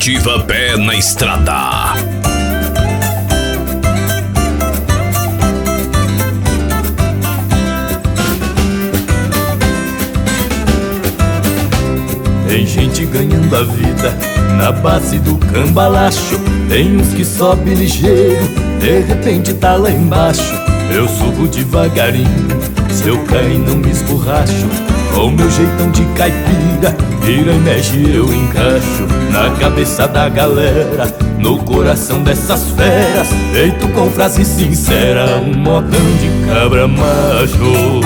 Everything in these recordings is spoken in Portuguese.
Comitiva Pé na Estrada. Tem gente ganhando a vida na base do cambalacho. Tem uns que sobe ligeiro, de repente tá lá embaixo. Eu subo devagarinho, se eu cair não me esborracho. Com meu jeitão de caipira, vira e mexe eu encaixo na cabeça da galera, no coração dessas feras, feito com frase sincera, um modão de cabra macho.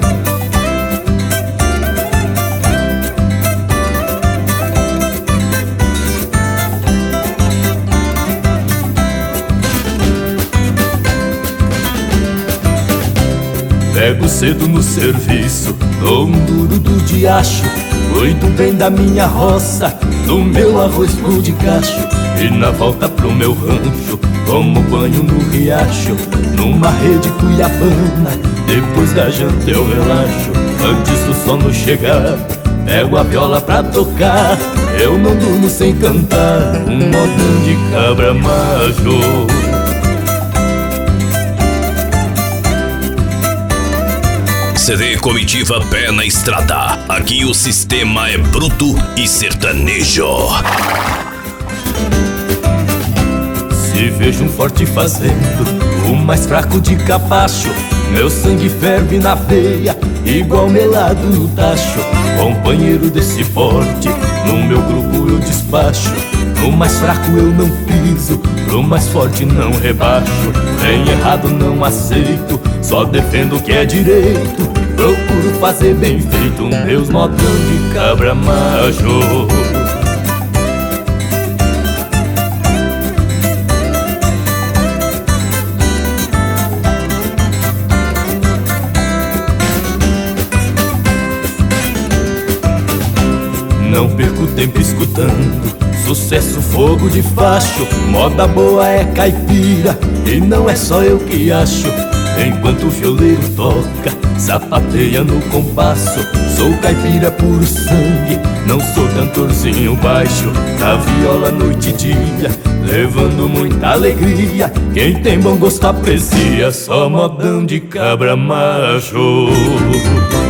Pego cedo no serviço, dou um duro do diacho, cuido bem da minha roça, do meu arroz pão de cacho. E na volta pro meu rancho, tomo banho no riacho, numa rede cuiabana, depois da janta eu relaxo. Antes do sono chegar, pego a viola pra tocar, eu não durmo sem cantar, um modão de cabra macho. CD Comitiva Pé na Estrada. Aqui o sistema é bruto e sertanejo. Se vejo um forte fazendo o mais fraco de capacho, meu sangue ferve na veia, igual melado no tacho. Companheiro desse porte, no meu grupo eu despacho. No mais fraco eu não piso, pro mais forte não rebaixo. Bem errado não aceito, só defendo o que é direito. Procuro fazer bem feito, meus modão de cabra macho. Não perco tempo escutando sucesso, fogo de facho. Moda boa é caipira e não é só eu que acho. Enquanto o violeiro toca, sapateia no compasso. Sou caipira puro sangue, não sou cantorzinho baixo. Na viola noite e dia, levando muita alegria. Quem tem bom gosto aprecia, só modão de cabra macho.